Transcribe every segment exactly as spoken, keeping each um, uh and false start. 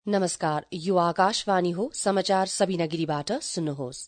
नमस्कार, यो आकाशवाणी हो। समाचार सबिना गिरीबाट सुन्नुहोस्।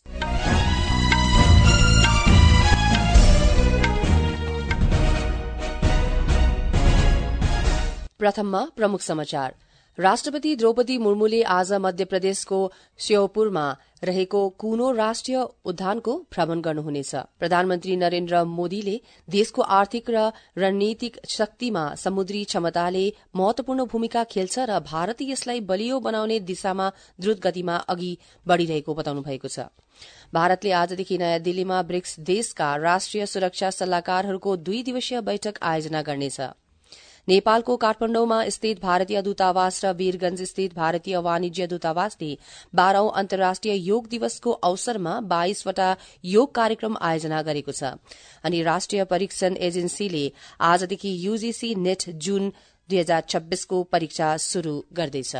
प्रथममा प्रमुख समाचार। राष्ट्रपति द्रौपदी मुर्मुले आज मध्य प्रदेशको श्योपुरमा रहेको कुनो राष्ट्रिय उद्यानको भ्रमण गर्नुहुनेछ। प्रधानमन्त्री नरेन्द्र मोदीले देशको आर्थिक र रणनीतिक शक्तिमा समुद्री क्षमताले महत्वपूर्ण भूमिका खेल्छ र भारत यसलाई बलियो बनाउने दिशामा द्रुत गतिमा अघि बढ़िरहेको बताउनु भएको छ। भारतले आजदेखि नयाँ दिल्लीमा ब्रिक्स देशका राष्ट्रिय सुरक्षा सल्लाहकारहरूको दुई दिवसीय बैठक आयोजना गर्नेछ। नेपालको काठमाण्डुमा स्थित भारतीय दूतावास र वीरगंज स्थित भारतीय वाणिज्य दूतावासले बाह्रौं अन्तर्राष्ट्रिय योग दिवसको अवसरमा बाइसवटा योग कार्यक्रम आयोजना गरेको छ अनि राष्ट्रिय परीक्षण एजेन्सीले आजदेखि यूजीसी नेट जून दुई हजार छब्बीसको परीक्षा शुरू गर्दैछ।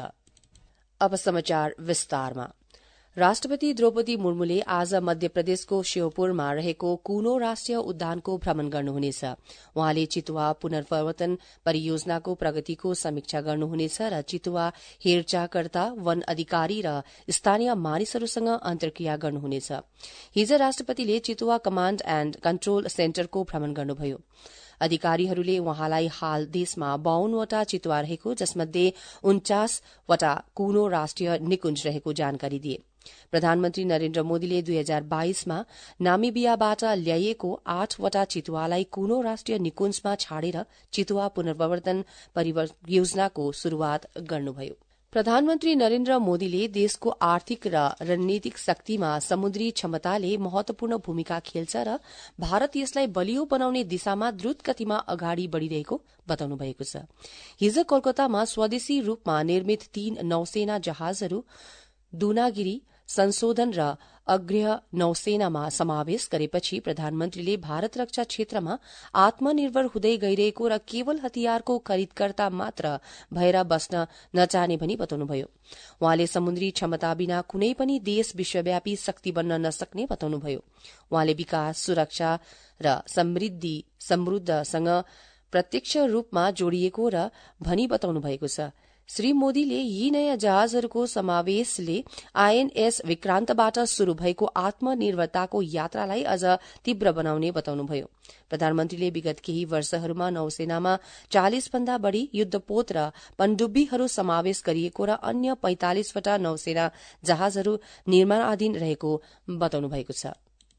अब समाचार विस्तारमा। राष्ट्रपति द्रौपदी मुर्मुले आज मध्य प्रदेशको श्योपुरमा रहेको कुनो राष्ट्रिय उद्यानको भ्रमण गर्नुहुनेछ। उहाँले चितुवा पुनर्प्रवर्तन परियोजनाको प्रगतिको समीक्षा गर्नुहुनेछ र चितुवा हेरचाहकर्ता, वन अधिकारी र स्थानीय मानिसहरूसँग अन्तर्क्रिया गर्नुहुनेछ। हिज राष्ट्रपतिले चितुवा कमाण्ड एण्ड कन्ट्रोल सेन्टरको भ्रमण गर्नुभयो। अधिकारीहरूले उहाँलाई हाल देशमा बाउन्नवटा चितुवा रहेको, जसमध्ये उन्चासवटा कुनो राष्ट्रिय निकुञ्ज रहेको जानकारी दिए। प्रधानमन्त्री नरेन्द्र मोदीले दुई हजार बाइसमा नामिबियाबाट ल्याइएको आठवटा चितुवालाई कुनो राष्ट्रिय निकुञ्जमा छाडेर चितुवा पुनर्प्रवर्तन परियोजनाको शुरूआत गर्नुभयो। प्रधानमन्त्री नरेन्द्र मोदीले देशको आर्थिक र रणनीतिक शक्तिमा समुद्री क्षमताले महत्वपूर्ण भूमिका खेल्छ र भारत यसलाई बलियो बनाउने दिशामा द्रुत गतिमा अगाडि बढ़िरहेको बताउनु भएको छ। हिज कोलकातामा स्वदेशी रूपमा निर्मित तीन नौसेना जहाजहरू दूनागिरी संशोधन र अग्रह नौसेनामा समावेश गरेपछि प्रधानमन्त्रीले भारत रक्षा क्षेत्रमा आत्मनिर्भर हुँदै गइरहेको र केवल हतियारको खरिदकर्ता मात्र भएर बस्न नचाहने भनी बताउनुभयो। उहाँले समुद्री क्षमता बिना कुनै पनि देश विश्वव्यापी शक्ति बन्न नसक्ने बताउनुभयो। उहाँले विकास, सुरक्षा र समृद्धि समृद्धसँग प्रत्यक्ष रूपमा जोडिएको र भनी बताउनु भएको छ। श्री मोदीले यी नयाँ जहाजहरूको समावेशले आईएनएस विक्रान्तबाट शुरू भएको आत्मनिर्भरताको यात्रालाई अझ तीव्र बनाउने बताउनुभयो। प्रधानमन्त्रीले विगत केही वर्षहरूमा नौसेनामा चालिस भन्दा बढ़ी युद्धपोत र पनडुब्बीहरू समावेश गरिएको र अन्य पैंतालिसवटा नौसेना जहाजहरू निर्माणाधीन रहेको बताउनु भएको छ।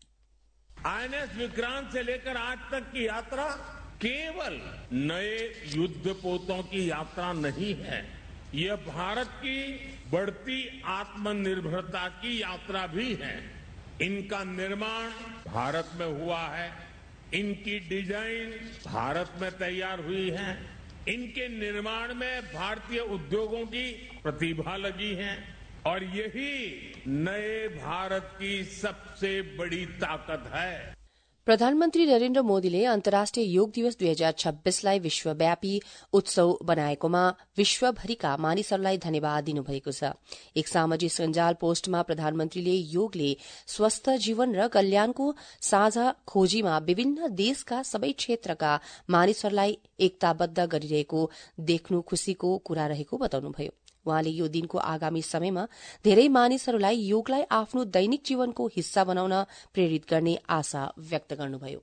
आईएनएस विक्रांत से लेकर आज तक की यात्रा केवल नए युद्धपोतों की यात्रा नहीं है, यह भारत की बढ़ती आत्मनिर्भरता की यात्रा भी है। इनका निर्माण भारत में हुआ है, इनकी डिजाइन भारत में तैयार हुई है, इनके निर्माण में भारतीय उद्योगों की प्रतिभा लगी है और यही नए भारत की सबसे बड़ी ताकत है। प्रधानमन्त्री नरेन्द्र मोदीले अन्तर्राष्ट्रिय योग दिवस दुई हजार छब्बीसलाई विश्वव्यापी उत्सव बनाएकोमा विश्वभरिका मानिसहरूलाई धन्यवाद दिनुभएको छ। एक सामाजिक सञ्जाल पोस्टमा प्रधानमन्त्रीले योगले स्वस्थ जीवन र कल्याणको साझा खोजीमा विभिन्न देशका सबै क्षेत्रका मानिसहरूलाई एकताबद्ध गरिरहेको देख्नु खुशीको कुरा रहेको बताउनुभयो। उहाँले यो दिनको आगामी समयमा धेरै मानिसहरूलाई योगलाई आफ्नो दैनिक जीवनको हिस्सा बनाउन प्रेरित गर्ने आशा व्यक्त गर्नुभयो।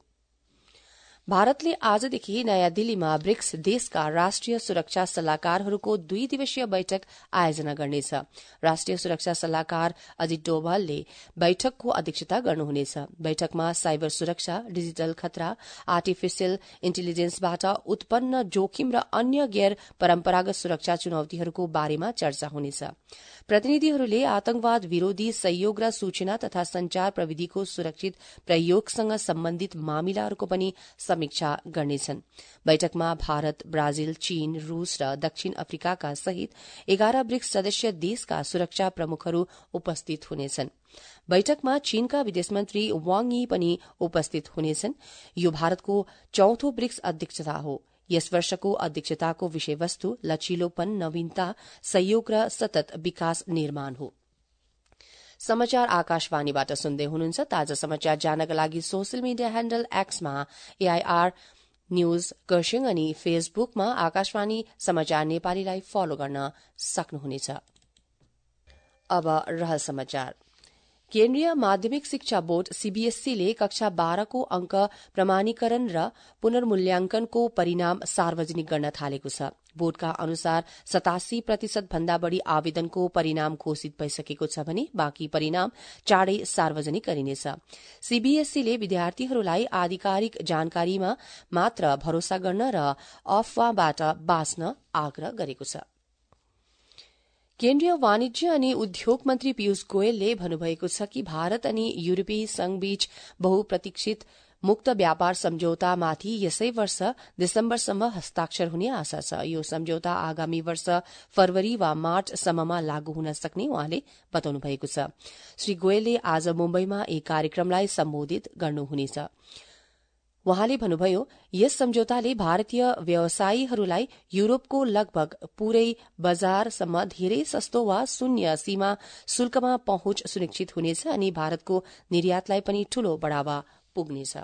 भारतले आजदेखि नयाँ दिल्लीमा ब्रिक्स देशका राष्ट्रिय सुरक्षा सल्लाहकारहरूको दुई दिवसीय बैठक आयोजना गर्नेछ। राष्ट्रिय सुरक्षा सल्लाहकार अजित डोभालले बैठकको अध्यक्षता गर्नुहुनेछ। बैठकमा साइबर सुरक्षा, डिजिटल खतरा, आर्टिफिशियल इन्टेलिजेन्सबाट उत्पन्न जोखिम र अन्य गैर परम्परागत सुरक्षा चुनौतीहरूको बारेमा चर्चा हुनेछ। प्रतिनिधिहरूले आतंकवाद विरोधी सहयोग र सूचना तथा संचार प्रविधिको सुरक्षित प्रयोगसँग सम्बन्धित मामिलाहरूको पनि समीक्षा गर्नेछन्। बैठकमा भारत, ब्राजिल, चीन, रूस र दक्षिण अफ्रिकाका सहित एघार ब्रिक्स सदस्य देशका सुरक्षा प्रमुखहरू उपस्थित हुनेछन्। बैठकमा चीनका विदेश मन्त्री वाङ यी पनि उपस्थित हुनेछन्। यो भारतको चौथो ब्रिक्स अध्यक्षता हो। यस वर्षको अध्यक्षताको विषयवस्तु लचिलोपन, नवीनता, सहयोग र सतत विकास निर्माण हो। समाचार आकाशवाणीबाट सुन्दै हुनुहुन्छ। ताजा समाचार जानका लागि सोशल मिडिया ह्याण्डल एक्समा एआईआर न्यूज कर्सियङ अनि फेसबुकमा आकाशवाणी समाचार नेपालीलाई फलो गर्न सक्नुहुनेछ। अब रहल समाचार। केन्द्रीय माध्यमिक शिक्षा बोर्ड सीबीएसईले कक्षा बाह्रको अंक प्रमाणीकरण र पुनर्मूल्यांकनको परिणाम सार्वजनिक गर्न थालेको छ। बोर्डका अनुसार सतासी प्रतिशत भन्दा बढ़ी आवेदनको परिणाम घोषित भइसकेको छ भने बाँकी परिणाम चाँडै सार्वजनिक गरिनेछ। सीबीएसईले विद्यार्थीहरूलाई आधिकारिक जानकारीमा मात्र भरोसा गर्न र अफवाहबाट बाँच्न आग्रह गरेको छ। केन्द्रीय वाणिज्य अनि उद्योग मन्त्री पीयूष गोयलले भन्नुभएको छ कि भारत अनि यूरोपीय संघबीच बहुप्रतीक्षित मुक्त व्यापार सम्झौतामाथि यसै वर्ष दिसम्बरसम्म हस्ताक्षर हुने आशा छ। यो सम्झौता आगामी वर्ष फरवरी वा मार्चसम्ममा लागू हुन सक्ने उहाँले बताउनु भएको छ। श्री गोयलले आज मुम्बईमा एक कार्यक्रमलाई सम्बोधित गर्नुहुनेछ। वहाँले भन्नुभयो, यस सम्झौताले भारतीय व्यवसायीहरूलाई यूरोपको लगभग पूरै बजारसम्म धेरै सस्तो वा शून्य सीमा शुल्कमा पहुँच सुनिश्चित हुनेछ अनि भारतको निर्यातलाई पनि ठूलो बढ़ावा पुग्नेछ।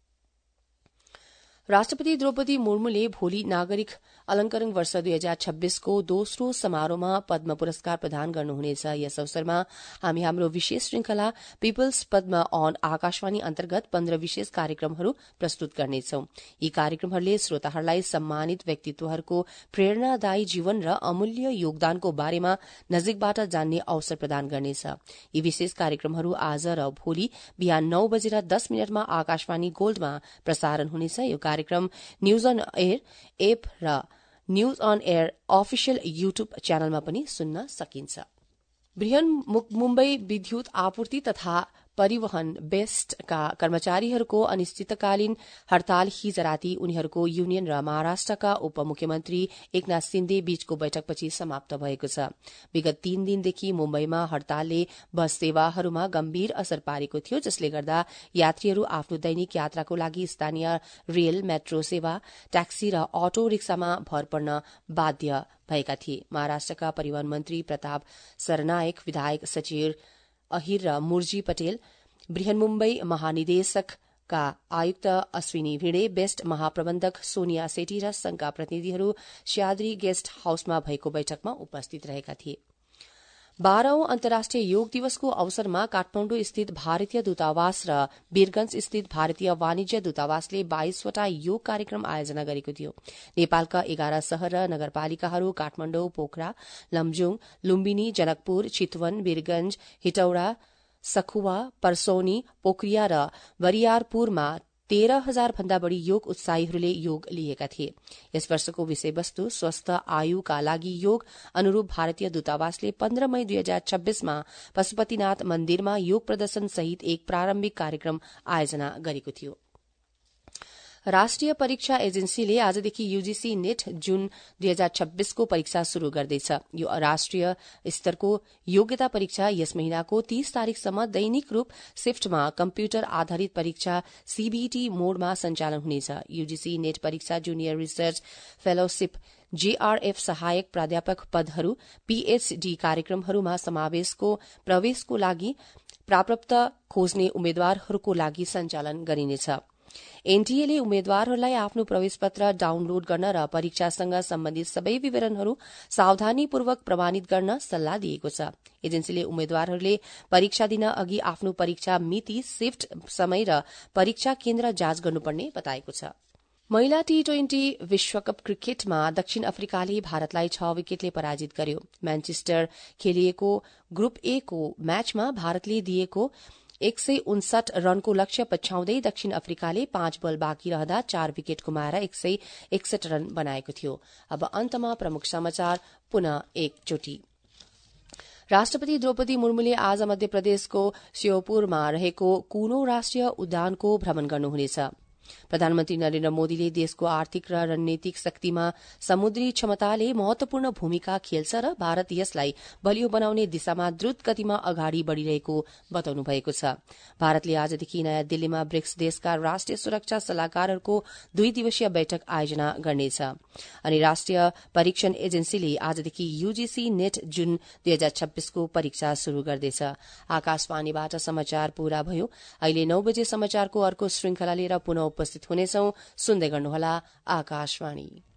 राष्ट्रपति द्रौपदी मुर्मुले भोलि नागरिक अलंकरण वर्ष दुई हजार छब्बीसको दोस्रो समारोहमा पद्म पुरस्कार प्रदान गर्नुहुनेछ। यस अवसरमा हामी हाम्रो विशेष श्रृंखला पीपल्स पद्म अन आकाशवाणी अन्तर्गत पन्ध्र विशेष कार्यक्रमहरू प्रस्तुत गर्नेछौं। यी कार्यक्रमहरूले श्रोताहरूलाई सम्मानित व्यक्तित्वहरूको प्रेरणादायी जीवन र अमूल्य योगदानको बारेमा नजिकबाट जान्ने अवसर प्रदान गर्नेछ। यी विशेष कार्यक्रमहरू आज र भोलि बिहान नौ बजेर दस मिनटमा आकाशवाणी गोल्डमा प्रसारण हुनेछ। यो कार्यक्रम न्यूज अन एयर एप र news on air official YouTube च्यानलमा पनि सुन्न सकिन्छ। बृहन मुम्बई विद्युत आपूर्ति तथा परिवहन बेस्टका कर्मचारीहरूको अनिश्चितकालीन हड़ताल हिज राति उनीहरूको युनियन र महाराष्ट्रका उपमुख्यमन्त्री एकनाथ सिन्धे बीचको बैठकपछि समाप्त भएको छ। विगत तीन दिनदेखि मुम्बईमा हड़तालले बस सेवाहरूमा गम्भीर असर पारेको थियो, जसले गर्दा यात्रीहरू आफ्नो दैनिक यात्राको लागि स्थानीय रेल, मेट्रो सेवा, ट्याक्सी र अटो रिक्सामा भर पर्न बाध्य भएका थिए। महाराष्ट्रका परिवहन मन्त्री प्रताप सरनायक, विधायक सचिव अहिर र मुर्जी पटेल, बृहन मुम्बई महानिदेशकका आयुक्त अश्विनी भिडे, बेस्ट महाप्रबन्धक सोनिया सेठी र संघका प्रतिनिधिहरू स्याद्री गेस्ट हाउसमा भएको बैठकमा उपस्थित रहेका थिए। बाह्रौं अन्तर्राष्ट्रिय योग दिवसको अवसरमा काठमाण्डु स्थित भारतीय दूतावास र वीरगंज स्थित भारतीय वाणिज्य दूतावासले बाइसवटा योग कार्यक्रम आयोजना गरेको थियो। नेपालका एघार शहर र नगरपालिकाहरू काठमाण्डु, पोखरा, लमजुङ, लुम्बिनी, जनकपुर, चितवन, वीरगंज, हिटौडा, सखुवा, पर्सौनी, पोखरिया र बरियारपुरमा तेह्र हजार भन्दा बढ़ी योग उत्साहीहरूले योग लिएका थिए। यस वर्षको विषयवस्तु स्वस्थ आयुका लागि योग अनुरूप भारतीय दूतावासले पन्ध्र मई दुई हजार छब्बीसमा पशुपतिनाथ मन्दिरमा योग प्रदर्शन सहित एक प्रारम्भिक कार्यक्रम आयोजना गरेको थियो। राष्ट्रिय परीक्षा एजेन्सीले आजदेखि यूजीसी नेट जुन दुई हजार छब्बीसको परीक्षा शुरू गर्दैछ। यो राष्ट्रिय स्तरको योग्यता परीक्षा यस महिनाको तीस तारीकसम्म दैनिक रूप शिफ्टमा कम्प्युटर आधारित परीक्षा सीबीटी मोडमा सञ्चालन हुनेछ। यूजीसी नेट परीक्षा जूनियर रिसर्च फेलोशिप, जेआरएफ सहायक प्राध्यापक पदहरू, पीएचडी कार्यक्रमहरूमा समावेशको प्रवेशको लागि प्राप्त खोज्ने उम्मेद्वारहरूको लागि सञ्चालन गरिनेछ। एनटीएले उम्मेद्वारहरूलाई आफ्नो प्रवेश पत्र डाउनलोड गर्न र परीक्षासँग सम्बन्धित सबै विवरणहरू सावधानीपूर्वक प्रमाणित गर्न सल्लाह दिएको छ। एजेन्सीले उम्मेद्वारहरूले परीक्षा दिन अघि आफ्नो परीक्षा मिति, शिफ्ट समय र परीक्षा केन्द्र जाँच गर्नुपर्ने बताएको छ। महिला टी ट्वेन्टी विश्वकप क्रिकेटमा दक्षिण अफ्रिकाले भारतलाई छ विकेटले पराजित गर्यो। म्यानचेस्टर खेलिएको ग्रुप ए को म्याचमा भारतले दिएको एक सय उन्सठ रनको लक्ष्य पछ्याउँदै दक्षिण अफ्रिकाले पाँच बल बाँकी रहँदा चार विकेट गुमाएर एक सय एकसठ रन बनाएको थियो। अब अन्तमा प्रमुख समाचार पुनः एकचोटि। राष्ट्रपति द्रौपदी मुर्मुले आज मध्य प्रदेशको श्योपुरमा रहेको कुनो राष्ट्रिय उद्यानको भ्रमण गर्नुहुनेछ। प्रधानमन्त्री नरेन्द्र मोदीले देशको आर्थिक र रणनीतिक शक्तिमा समुद्री क्षमताले महत्वपूर्ण भूमिका खेल्छ र भारत यसलाई बलियो बनाउने दिशामा द्रुत गतिमा अगाडि बढ़िरहेको बताउनु भएको छ। भारतले आजदेखि नयाँ दिल्लीमा ब्रिक्स देशका राष्ट्रिय सुरक्षा सल्लाहकारहरूको दुई दिवसीय बैठक आयोजना गर्नेछ। अनि राष्ट्रिय परीक्षण एजेन्सीले आजदेखि यूजीसी नेट जुन दुई हजार छब्बीसको परीक्षा शुरू गर्दैछ। आकाशवाणीबाट समाचार पूरा भयो। अहिले नौ बजे समाचारको अर्को श्रृंखला लिएर पुनः उपस्थित हुनेछौं। सुन्दै गर्नुहोला आकाशवाणी।